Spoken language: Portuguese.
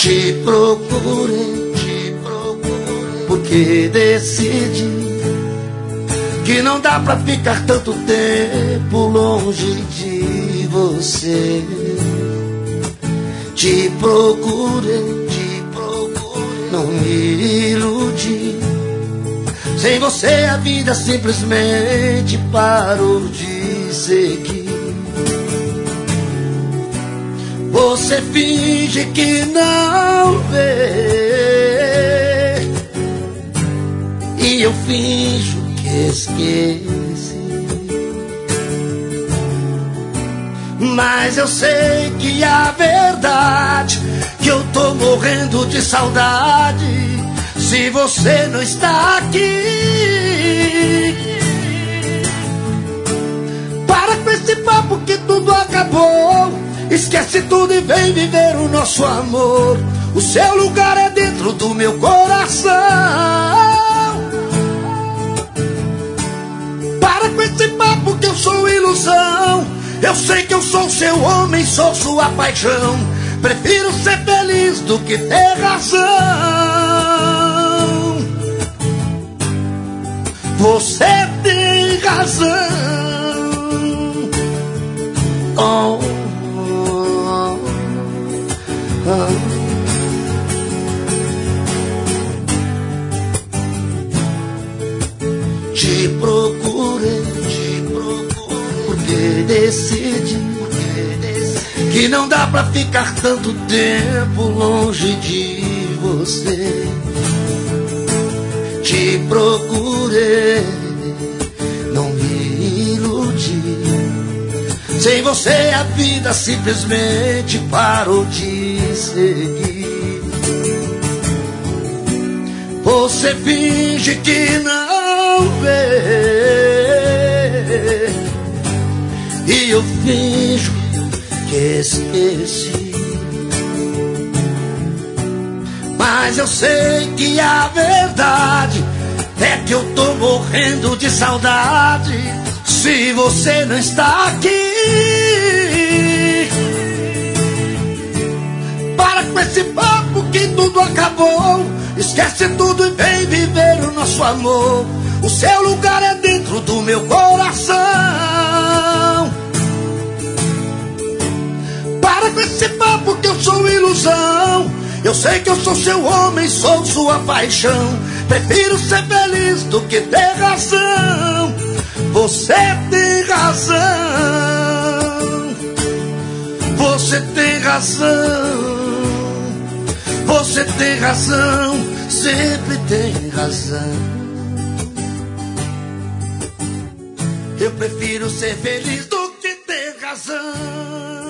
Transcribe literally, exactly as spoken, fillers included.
Te procurei, te procurei, porque decidi que não dá pra ficar tanto tempo longe de você. Te procurei, te procurei, não me iludi. Sem você a vida simplesmente parou de seguir. Você finge que não vê e eu finjo que esqueci. Mas eu sei que a verdade, que eu tô morrendo de saudade se você não está aqui. Para com esse papo que tudo acabou. Esquece tudo e vem viver o nosso amor. O seu lugar é dentro do meu coração. Para com esse papo que eu sou ilusão. Eu sei que eu sou seu homem, sou sua paixão. Prefiro ser feliz do que ter razão. Você tem razão. Oh. Te procurei, te procurei, porque decidi, porque decidi que não dá pra ficar tanto tempo longe de você. Te procurei, não me iludi. Sem você a vida simplesmente parou de seguir. Você finge que não vê e eu finjo que esqueci. Mas eu sei que a verdade é que eu tô morrendo de saudade se você não está aqui. Para com esse papo que tudo acabou. Esquece tudo e vem viver o nosso amor. O seu lugar é dentro do meu coração. Para com esse papo que eu sou ilusão. Eu sei que eu sou seu homem, sou sua paixão. Prefiro ser feliz do que ter razão. Você tem razão. Você tem razão. Você tem razão. Sempre tem razão. Eu prefiro ser feliz do que ter razão.